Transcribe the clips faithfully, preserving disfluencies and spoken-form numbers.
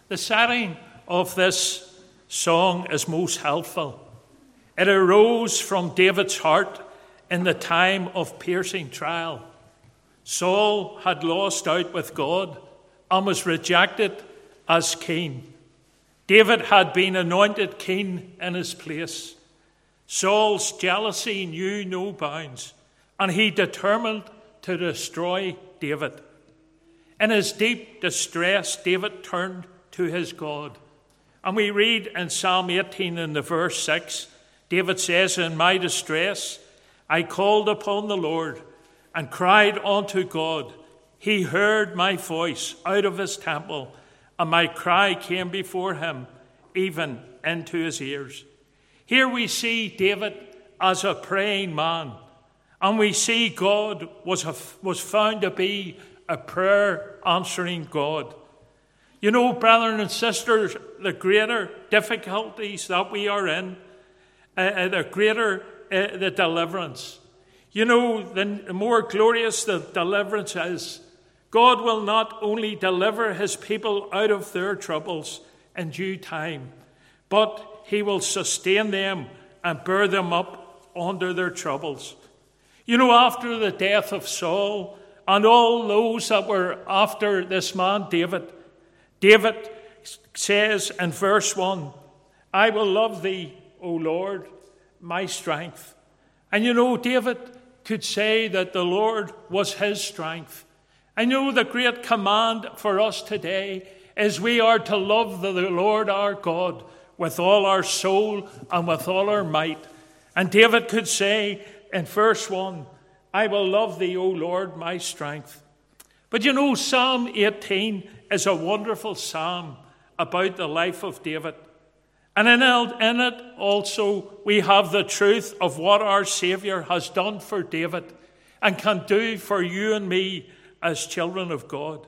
The setting of this song is most helpful. It arose from David's heart in the time of piercing trial. Saul had lost out with God and was rejected as king. David had been anointed king in his place. Saul's jealousy knew no bounds, and he determined to destroy David. In his deep distress, David turned to his God. And we read in Psalm eighteen in the verse six, David says, "In my distress I called upon the Lord and cried unto God. He heard my voice out of his temple, and my cry came before him, even into his ears." Here we see David as a praying man, and we see God was, a, was found to be a prayer-answering God. You know, brethren and sisters, the greater difficulties that we are in, uh, the greater uh, the deliverance. You know, the more glorious the deliverance is, God will not only deliver his people out of their troubles in due time, but he will sustain them and bear them up under their troubles. You know, after the death of Saul and all those that were after this man David, David says in verse one, "I will love thee, O Lord, my strength." And you know, David could say that the Lord was his strength. I know the great command for us today is we are to love the Lord our God with all our soul and with all our might. And David could say in verse one, "I will love thee, O Lord, my strength." But you know, Psalm eighteen is a wonderful psalm about the life of David. And in it also we have the truth of what our Saviour has done for David and can do for you and me as children of God.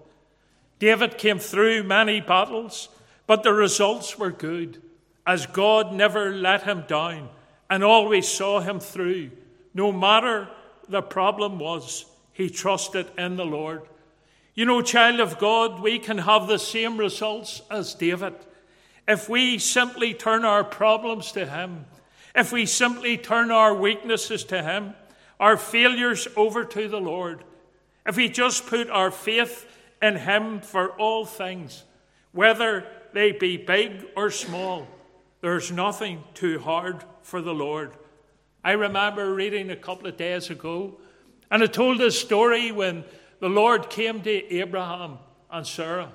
David came through many battles, but the results were good, as God never let him down and always saw him through. No matter the problem was, he trusted in the Lord. You know, child of God, we can have the same results as David if we simply turn our problems to him, if we simply turn our weaknesses to him, our failures over to the Lord, if we just put our faith in him for all things, whether they be big or small. There's nothing too hard for the Lord. I remember reading a couple of days ago, and it told a story when the Lord came to Abraham and Sarah.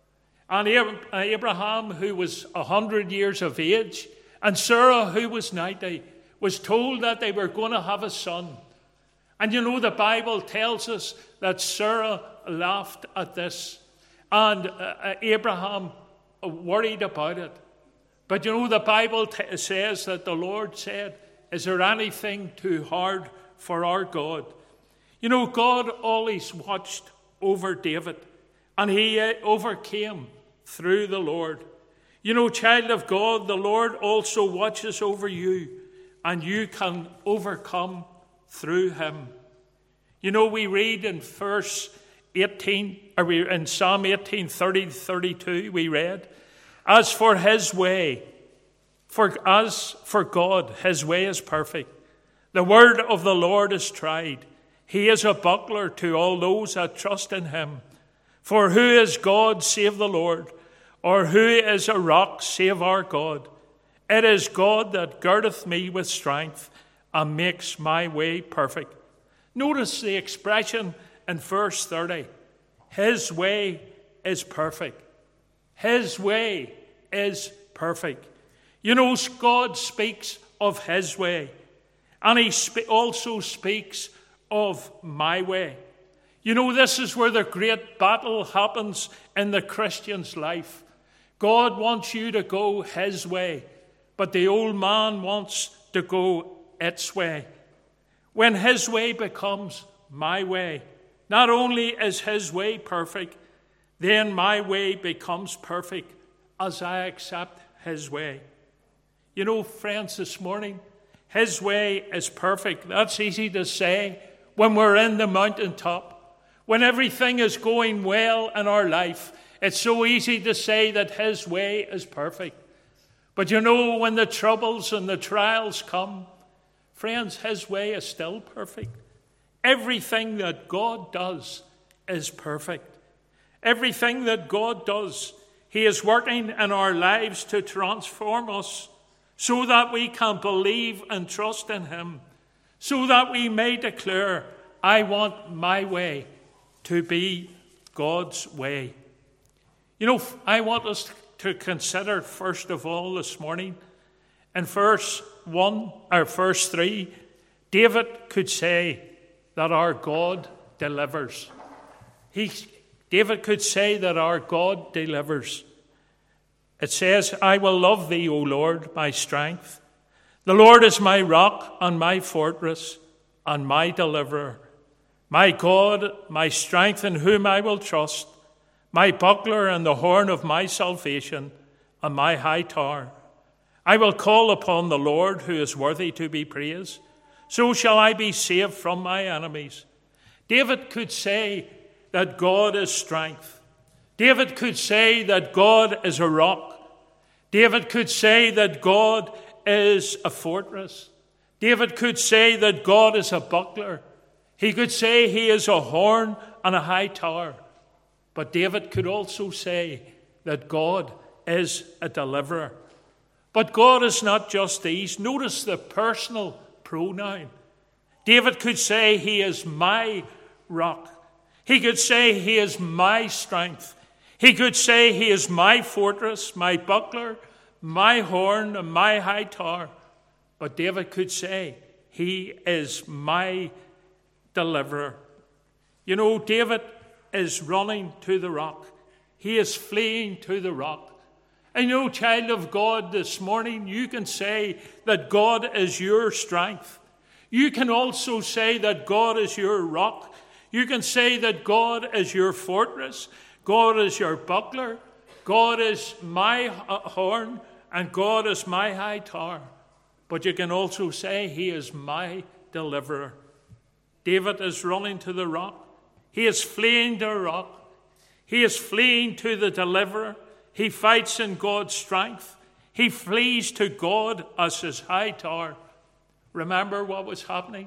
And Abraham, who was a hundred years of age, and Sarah, who was ninety, was told that they were going to have a son. And you know, the Bible tells us that Sarah laughed at this, and uh, Abraham worried about it. But you know, the Bible t- says that the Lord said, "Is there anything too hard for our God?" You know, God always watched over David, and he uh, overcame through the Lord. You know, child of God, the Lord also watches over you, and you can overcome through him. You know, we read in verse eighteen, or we in Psalm eighteen, thirty to thirty-two, we read, "As for his way, for as for God, his way is perfect. The word of the Lord is tried. He is a buckler to all those that trust in him. For who is God save the Lord? Or who is a rock save our God? It is God that girdeth me with strength and makes my way perfect." Notice the expression in verse thirty. His way is perfect. His way is perfect. You know, God speaks of his way, and he sp- also speaks of my way. You know, this is where the great battle happens in the Christian's life. God wants you to go his way, but the old man wants to go its way. When his way becomes my way, not only is his way perfect, then my way becomes perfect as I accept his way. You know, friends, this morning, his way is perfect. That's easy to say when we're in the mountaintop, when everything is going well in our life. It's so easy to say that his way is perfect. But you know, when the troubles and the trials come, friends, his way is still perfect. Everything that God does is perfect. Everything that God does, he is working in our lives to transform us so that we can believe and trust in him, so that we may declare, I want my way to be God's way. You know, I want us to consider, first of all, this morning, in verse one, or verse three, David could say that our God delivers. He, David could say that our God delivers. It says, I will love thee, O Lord, my strength. The Lord is my rock and my fortress and my deliverer. My God, my strength in whom I will trust, my buckler and the horn of my salvation, and my high tower. I will call upon the Lord, who is worthy to be praised. So shall I be saved from my enemies. David could say that God is strength. David could say that God is a rock. David could say that God is a fortress. David could say that God is a buckler. He could say he is a horn and a high tower. But David could also say that God is a deliverer. But God is not just these. Notice the personal pronoun. David could say he is my rock. He could say he is my strength. He could say he is my fortress, my buckler, my horn, and my high tower. But David could say he is my deliverer. You know, David is running to the rock. He is fleeing to the rock. And you know, child of God, this morning you can say that God is your strength. You can also say that God is your rock. You can say that God is your fortress. God is your buckler. God is my horn. And God is my high tower. But you can also say he is my deliverer. David is running to the rock. He is fleeing to the rock. He is fleeing to the deliverer. He fights in God's strength. He flees to God as his high tower. Remember what was happening?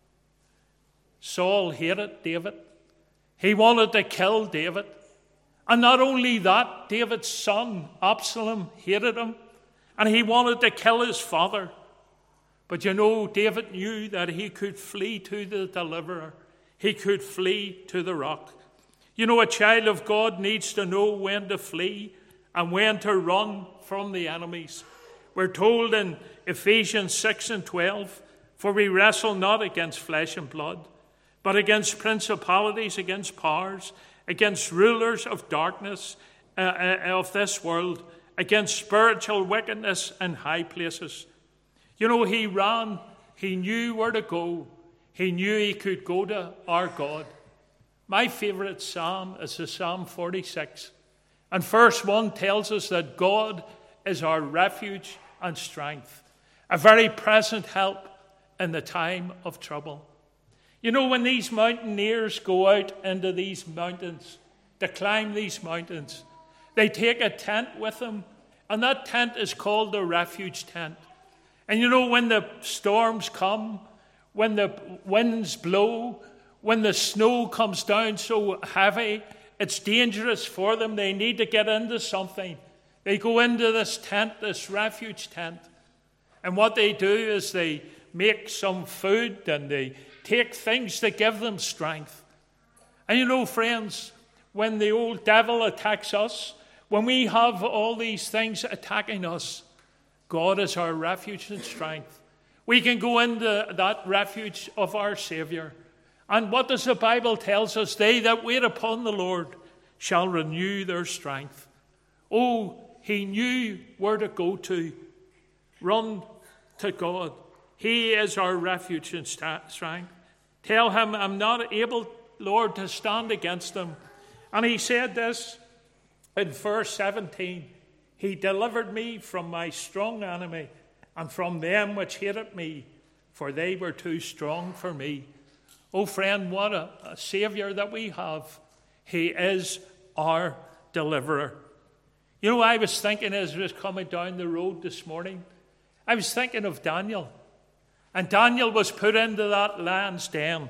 Saul hated David. He wanted to kill David. And not only that, David's son, Absalom, hated him. And he wanted to kill his father. But you know, David knew that he could flee to the deliverer. He could flee to the rock. You know, a child of God needs to know when to flee and when to run from the enemies. We're told in Ephesians six and twelve, for we wrestle not against flesh and blood, but against principalities, against powers, against rulers of darkness uh, uh, of this world, against spiritual wickedness in high places. You know, he ran, he knew where to go. He knew he could go to our God. My favorite psalm is the Psalm forty-six. And verse one tells us that God is our refuge and strength, a very present help in the time of trouble. You know, when these mountaineers go out into these mountains, to climb these mountains, they take a tent with them, and that tent is called the refuge tent. And you know, when the storms come, when the winds blow, when the snow comes down so heavy, it's dangerous for them. They need to get into something. They go into this tent, this refuge tent. And what they do is they make some food and they take things to give them strength. And you know, friends, when the old devil attacks us, when we have all these things attacking us, God is our refuge and strength. We can go into that refuge of our Savior. And what does the Bible tell us? They that wait upon the Lord shall renew their strength. Oh, he knew where to go to. Run to God. He is our refuge and strength. Tell him, I'm not able, Lord, to stand against them. And he said this in verse seventeen. He delivered me from my strong enemy and from them which hated me, for they were too strong for me. Oh, friend, what a, a Savior that we have. He is our deliverer. You know, I was thinking as I was coming down the road this morning, I was thinking of Daniel. And Daniel was put into that lion's den.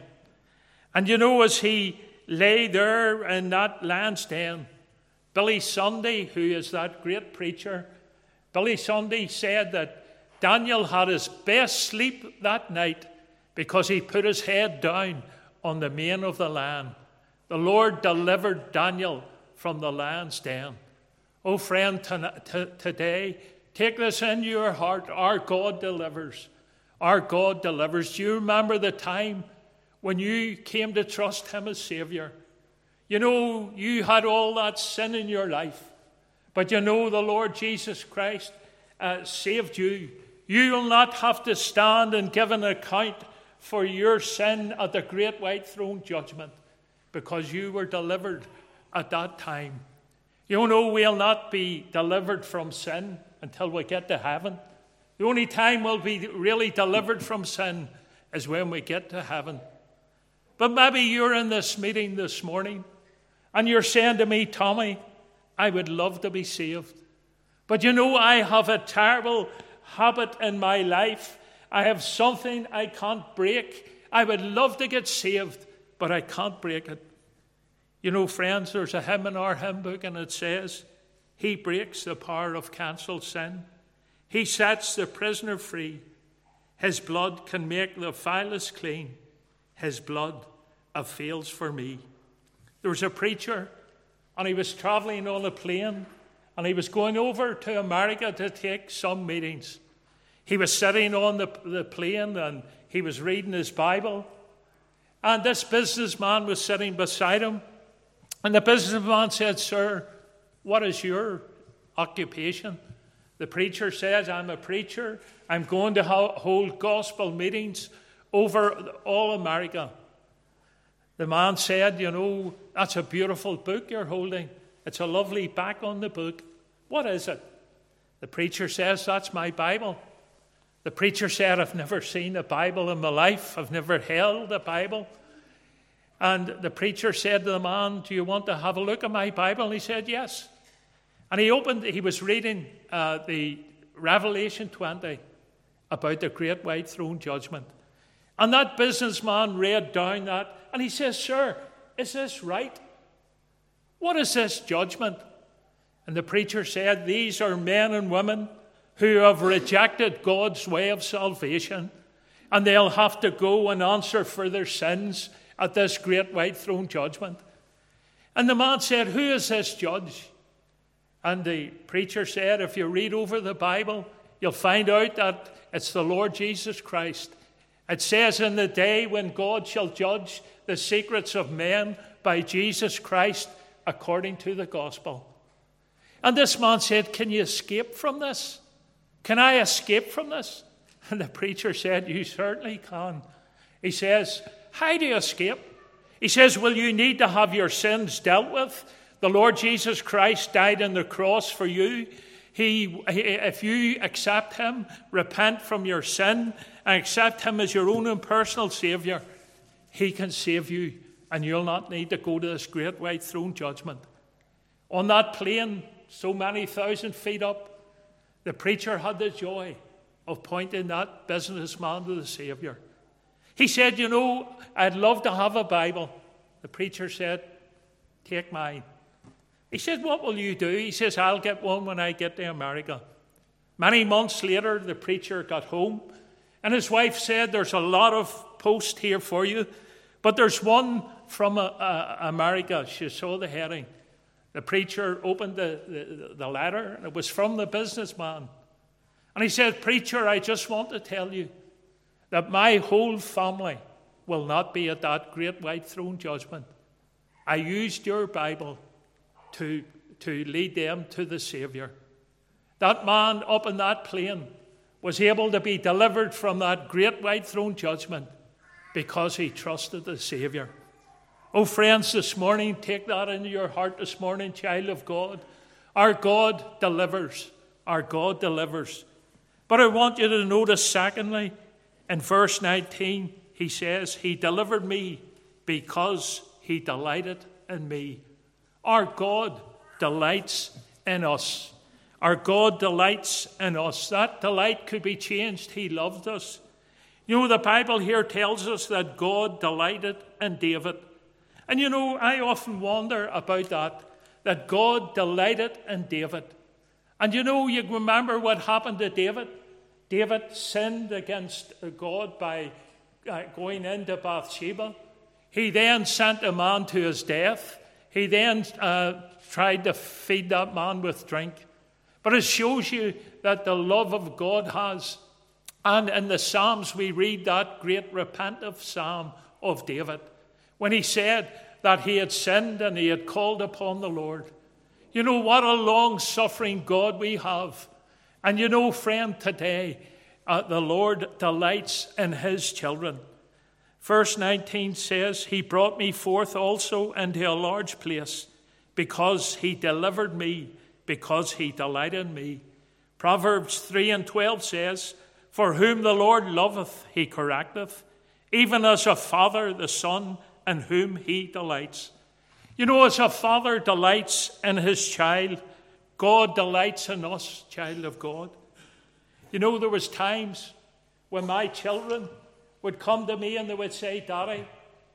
And you know, as he lay there in that lion's den, Billy Sunday, who is that great preacher, Billy Sunday said that Daniel had his best sleep that night because he put his head down on the mane of the lion. The Lord delivered Daniel from the lion's den. Oh, friend, to, to, today, take this in your heart. Our God delivers. Our God delivers. Do you remember the time when you came to trust him as Savior? You know, you had all that sin in your life. But you know the Lord Jesus Christ uh, saved you. You will not have to stand and give an account for your sin at the great white throne judgment, because you were delivered at that time. You know, we'll not be delivered from sin until we get to heaven. The only time we'll be really delivered from sin is when we get to heaven. But maybe you're in this meeting this morning and you're saying to me, Tommy, I would love to be saved. But you know, I have a terrible habit in my life. I have something I can't break. I would love to get saved, but I can't break it. You know, friends, there's a hymn in our hymn book and it says, he breaks the power of cancelled sin. He sets the prisoner free. His blood can make the vilest clean. His blood avails for me. There was a preacher and he was traveling on a plane and he was going over to America to take some meetings. He was sitting on the, the plane and he was reading his Bible. And this businessman was sitting beside him. And the businessman said, Sir, what is your occupation? The preacher says, I'm a preacher. I'm going to ho- hold gospel meetings over all America. The man said, you know, that's a beautiful book you're holding. It's a lovely back on the book. What is it? The preacher says, that's my Bible. The preacher said, I've never seen a Bible in my life. I've never held a Bible. And the preacher said to the man, do you want to have a look at my Bible? And he said, yes. And he opened, he was reading uh, the Revelation twenty about the great white throne judgment. And that businessman read down that, and he says, Sir, is this right? What is this judgment? And the preacher said, these are men and women who have rejected God's way of salvation, and they'll have to go and answer for their sins at this great white throne judgment. And the man said, who is this judge? And the preacher said, if you read over the Bible, you'll find out that it's the Lord Jesus Christ. It says, in the day when God shall judge the secrets of men by Jesus Christ according to the gospel. And this man said, can you escape from this? Can I escape from this? And the preacher said, you certainly can. He says, how do you escape? He says, well, you need to have your sins dealt with. The Lord Jesus Christ died on the cross for you. He, if you accept him, repent from your sin, and accept him as your own and personal Savior, he can save you, and you'll not need to go to this great white throne judgment. On that plane, so many thousand feet up, the preacher had the joy of pointing that businessman to the Savior. He said, you know, I'd love to have a Bible. The preacher said, take mine. He said, what will you do? He says, I'll get one when I get to America. Many months later, the preacher got home, and his wife said, there's a lot of post here for you, but there's one from uh, uh, America. She saw the heading. The preacher opened the, the, the letter, and it was from the businessman. And he said, preacher, I just want to tell you that my whole family will not be at that great white throne judgment. I used your Bible to, to lead them to the Savior. That man up in that plane was able to be delivered from that great white throne judgment because he trusted the Savior. Oh, friends, this morning, take that into your heart this morning, child of God. Our God delivers. Our God delivers. But I want you to notice, secondly, in verse nineteen, he says, he delivered me because he delighted in me. Our God delights in us. Our God delights in us. That delight could be changed. He loved us. You know, the Bible here tells us that God delighted in David. And you know, I often wonder about that, that God delighted in David. And you know, you remember what happened to David? David sinned against God by uh, going into Bathsheba. He then sent a man to his death. He then uh, tried to feed that man with drink. But it shows you that the love of God has. And in the Psalms we read that great repentive psalm of David, when he said that he had sinned and he had called upon the Lord. You know, what a long-suffering God we have. And you know, friend, today, uh, the Lord delights in his children. Verse nineteen says, he brought me forth also into a large place, because he delivered me, because he delighted in me. Proverbs three and twelve says, for whom the Lord loveth, he correcteth, even as a father the son in whom he delights. You know, as a father delights in his child, God delights in us, child of God. You know, there was times when my children would come to me and they would say, Daddy,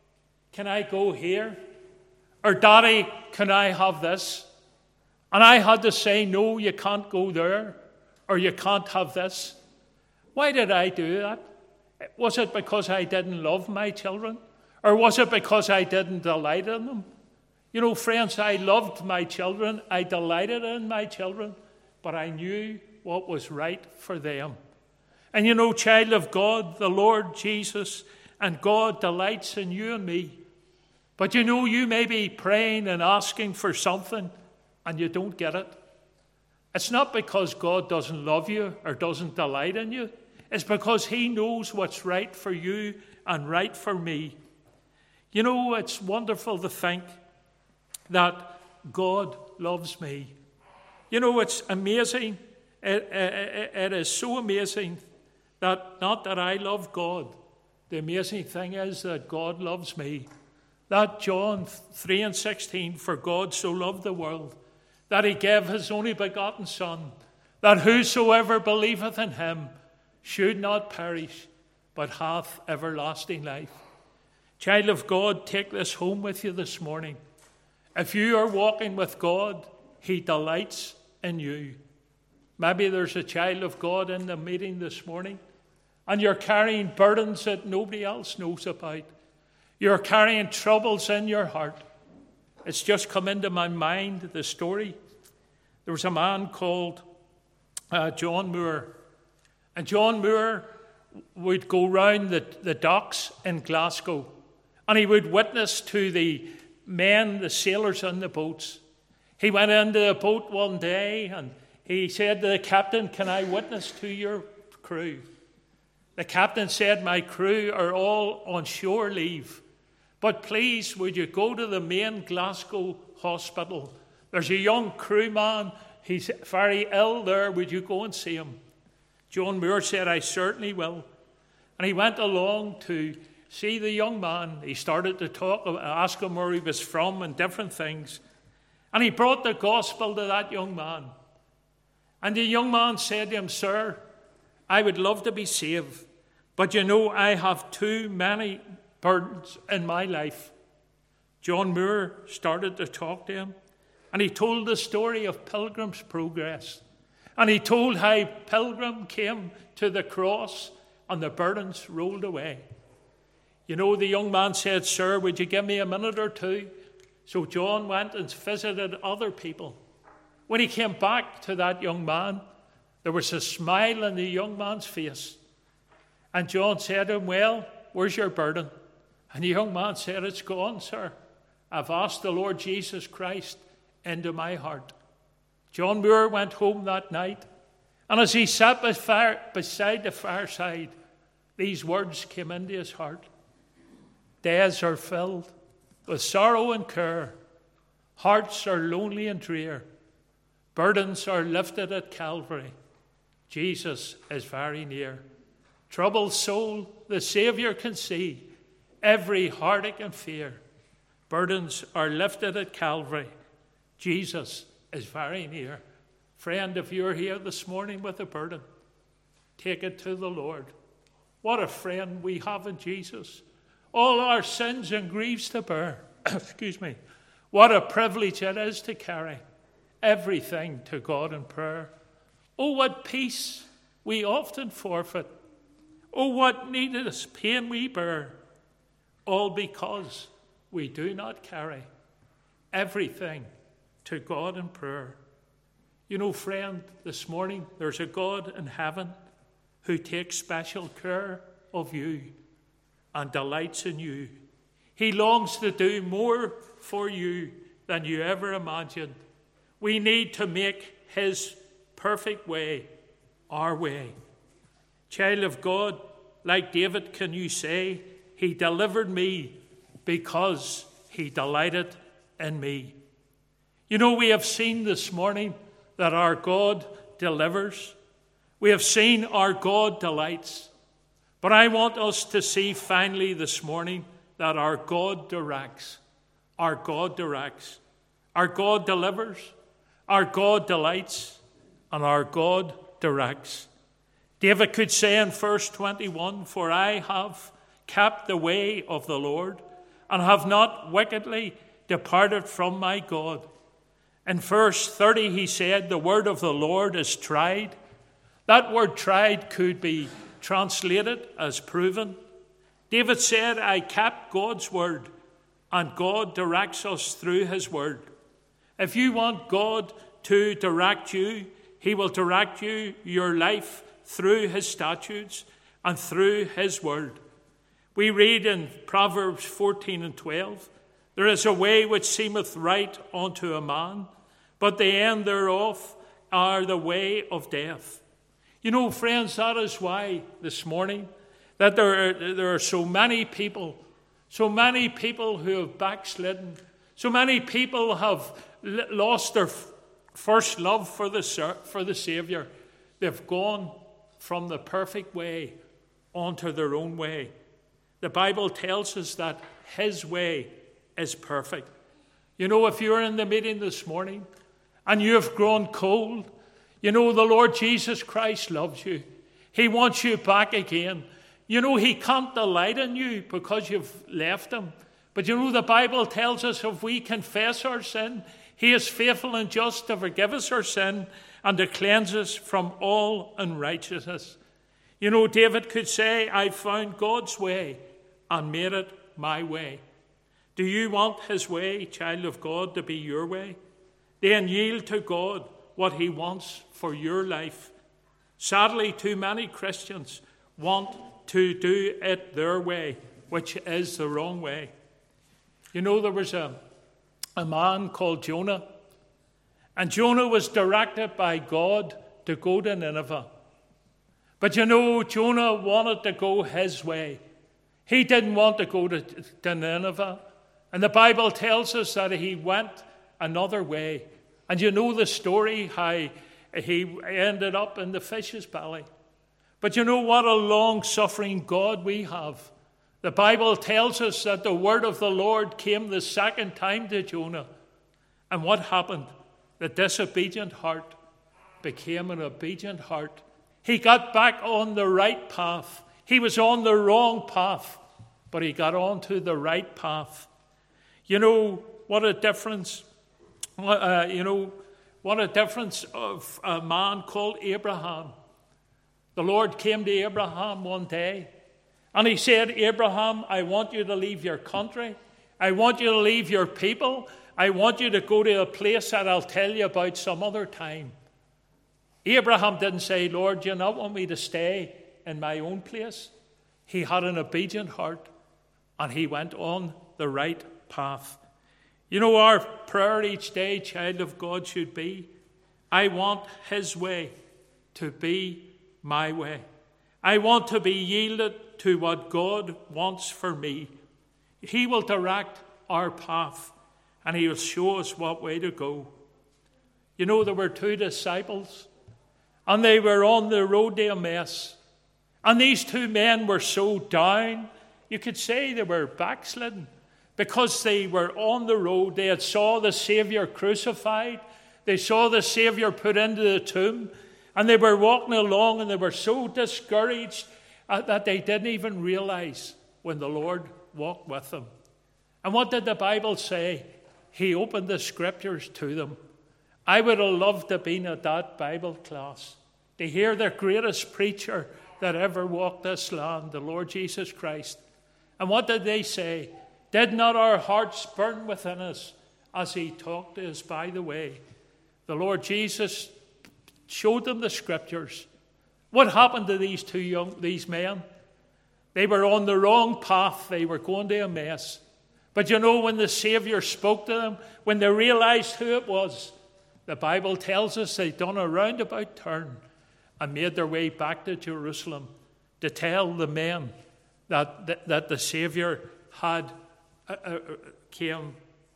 can I go here? Or Daddy, can I have this? And I had to say, no, you can't go there, or you can't have this. Why did I do that? Was it because I didn't love my children? Or was it because I didn't delight in them? You know, friends, I loved my children. I delighted in my children. But I knew what was right for them. And you know, child of God, the Lord Jesus and God delights in you and me. But you know, you may be praying and asking for something and you don't get it. It's not because God doesn't love you or doesn't delight in you. It's because he knows what's right for you and right for me. You know, it's wonderful to think that God loves me. You know, it's amazing. It, it, it is so amazing that not that I love God. The amazing thing is that God loves me. That John three and sixteen, for God so loved the world, that he gave his only begotten Son, that whosoever believeth in him should not perish, but hath everlasting life. Child of God, take this home with you this morning. If you are walking with God, he delights in you. Maybe there's a child of God in the meeting this morning, and you're carrying burdens that nobody else knows about. You're carrying troubles in your heart. It's just come into my mind, the story. There was a man called uh, John Moore. And John Moore would go round the, the docks in Glasgow, and he would witness to the men, the sailors on the boats. He went into a boat one day and he said to the captain, can I witness to your crew? The captain said, my crew are all on shore leave, but please would you go to the main Glasgow hospital? There's a young crewman, he's very ill there, would you go and see him? John Moore said, I certainly will. And he went along to see the young man. He started to talk, ask him where he was from and different things. And he brought the gospel to that young man. And the young man said to him, sir, I would love to be saved, but you know, I have too many burdens in my life. John Moore started to talk to him, and he told the story of Pilgrim's Progress. And he told how Pilgrim came to the cross and the burdens rolled away. You know, the young man said, sir, would you give me a minute or two? So John went and visited other people. When he came back to that young man, there was a smile on the young man's face. And John said to him, well, where's your burden? And the young man said, it's gone, sir. I've asked the Lord Jesus Christ into my heart. John Moore went home that night, and as he sat beside the fireside, these words came into his heart. Days are filled with sorrow and care. Hearts are lonely and drear. Burdens are lifted at Calvary. Jesus is very near. Troubled soul, the Saviour can see every heartache and fear. Burdens are lifted at Calvary. Jesus is very near. Friend, if you're here this morning with a burden, take it to the Lord. What a friend we have in Jesus. All our sins and griefs to bear. Excuse me. What a privilege it is to carry everything to God in prayer. Oh, what peace we often forfeit. Oh, what needless pain we bear. All because we do not carry everything to God in prayer. You know, friend, this morning there's a God in heaven who takes special care of you and delights in you. He longs to do more for you than you ever imagined. We need to make his perfect way our way. Child of God, like David, can you say, he delivered me because he delighted in me? You know, we have seen this morning that our God delivers. We have seen our God delights. But I want us to see finally this morning that our God directs. Our God directs. Our God delivers. Our God delights. And our God directs. David could say in verse twenty-one, "For I have kept the way of the Lord, and have not wickedly departed from my God." In verse thirty he said, "The word of the Lord is tried." That word tried could be translated as proven. David said, I kept God's word, and God directs us through his word. If you want God to direct you, he will direct you, your life, through his statutes and through his word. We read in Proverbs fourteen and twelve, "There is a way which seemeth right unto a man, but the end thereof are the way of death." You know, friends, that is why this morning that there are, there are so many people, so many people who have backslidden, so many people have lost their first love for the, for the Savior. They've gone from the perfect way onto their own way. The Bible tells us that his way is perfect. You know, if you're in the meeting this morning and you have grown cold, you know the Lord Jesus Christ loves you. He wants you back again. You know, he can't delight in you because you've left him. But you know, the Bible tells us if we confess our sin, he is faithful and just to forgive us our sin and to cleanse us from all unrighteousness. You know, David could say, I found God's way and made it my way. Do you want his way, child of God, to be your way? Then yield to God what he wants for your life. Sadly, too many Christians want to do it their way, which is the wrong way. You know, there was a, a man called Jonah, and Jonah was directed by God to go to Nineveh. But you know, Jonah wanted to go his way. He didn't want to go to, to Nineveh. And the Bible tells us that he went another way. And you know the story, how he ended up in the fish's belly. But you know what a long-suffering God we have. The Bible tells us that the word of the Lord came the second time to Jonah. And what happened? The disobedient heart became an obedient heart. He got back on the right path. He was on the wrong path, but he got onto the right path. You know what a difference, uh, you know, what a difference of a man called Abraham. The Lord came to Abraham one day, and he said, Abraham, I want you to leave your country. I want you to leave your people. I want you to go to a place that I'll tell you about some other time. Abraham didn't say, Lord, do you not want me to stay in my own place? He had an obedient heart, and he went on the right path. You know, our prayer each day, child of God, should be, I want his way to be my way. I want to be yielded to what God wants for me. He will direct our path, and he will show us what way to go. You know, there were two disciples, and they were on the road to Emmaus. And these two men were so down, you could say they were backslidden, because they were on the road. They had saw the Savior crucified. They saw the Saviour put into the tomb, and they were walking along, and they were so discouraged uh, that they didn't even realize when the Lord walked with them. And what did the Bible say? He opened the scriptures to them. I would have loved to have been at that Bible class, to hear the greatest preacher that ever walked this land, the Lord Jesus Christ. And what did they say? Did not our hearts burn within us as he talked to us by the way? The Lord Jesus showed them the scriptures. What happened to these two young, these men? They were on the wrong path. They were going to a mess. But you know, when the Saviour spoke to them, when they realized who it was, the Bible tells us they'd done a roundabout turn and made their way back to Jerusalem to tell the men that, that, that the Saviour had uh, uh, came.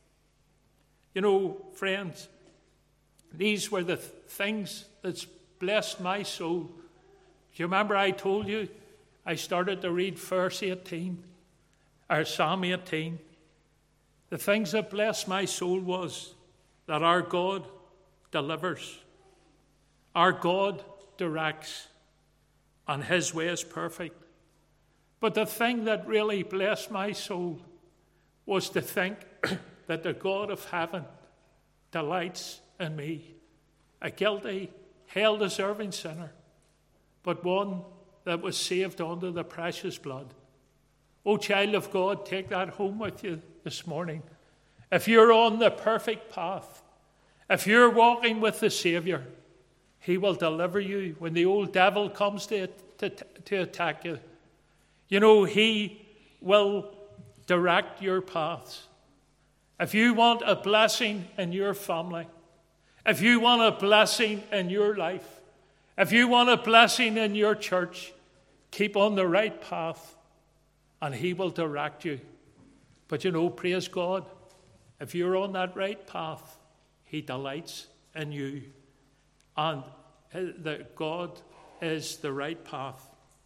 You know, friends, these were the th- things that's blessed my soul. Do you remember I told you I started to read verse eighteen, or Psalm eighteen? The things that blessed my soul was that our God delivers, our God directs, and his way is perfect. But the thing that really blessed my soul was to think that the God of heaven delights in me, a guilty, hell-deserving sinner, but one that was saved under the precious blood. Oh, child of God, take that home with you this morning. If you're on the perfect path, if you're walking with the Saviour, he will deliver you when the old devil comes to, to, to attack you. You know, he will direct your paths. If you want a blessing in your family, if you want a blessing in your life, if you want a blessing in your church, keep on the right path and he will direct you. But you know, praise God, if you're on that right path, he delights in you. And that God is the right path.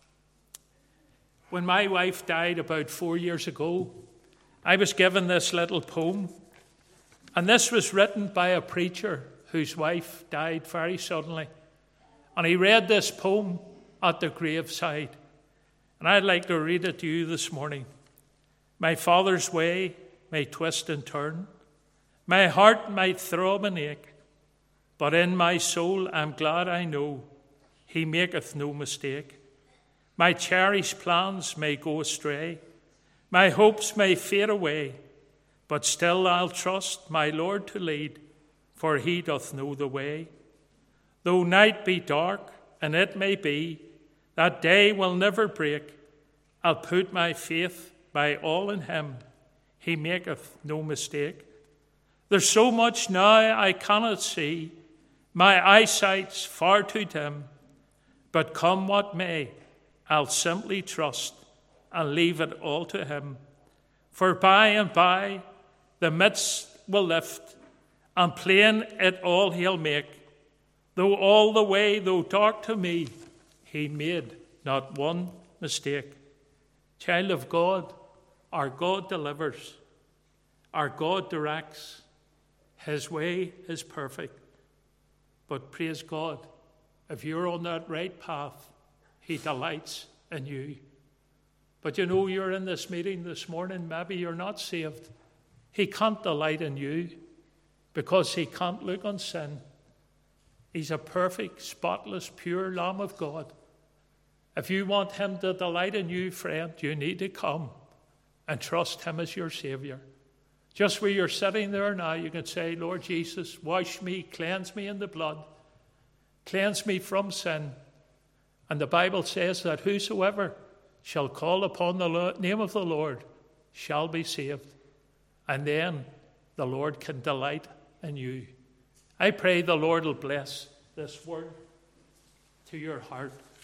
When my wife died about four years ago, I was given this little poem. And this was written by a preacher whose wife died very suddenly. And he read this poem at the graveside. And I'd like to read it to you this morning. My father's way may twist and turn. My heart might throb and ache. But in my soul I'm glad I know he maketh no mistake. My cherished plans may go astray. My hopes may fade away. But still I'll trust my Lord to lead, for he doth know the way. Though night be dark, and it may be that day will never break, I'll put my faith by all in him. He maketh no mistake. There's so much now I cannot see. My eyesight's far too dim. But come what may, I'll simply trust and leave it all to him. For by and by the midst will lift, and plain it all he'll make. Though all the way, though dark to me, he made not one mistake. Child of God, our God delivers. Our God directs. His way is perfect. But praise God, if you're on that right path, he delights in you. But you know, you're in this meeting this morning, maybe you're not saved. He can't delight in you because he can't look on sin. He's a perfect, spotless, pure Lamb of God. If you want him to delight in you, friend, you need to come and trust him as your Saviour. Just where you're sitting there now, you can say, Lord Jesus, wash me, cleanse me in the blood, cleanse me from sin. And the Bible says that whosoever shall call upon the name of the Lord shall be saved. And then the Lord can delight in you. I pray the Lord will bless this word to your heart.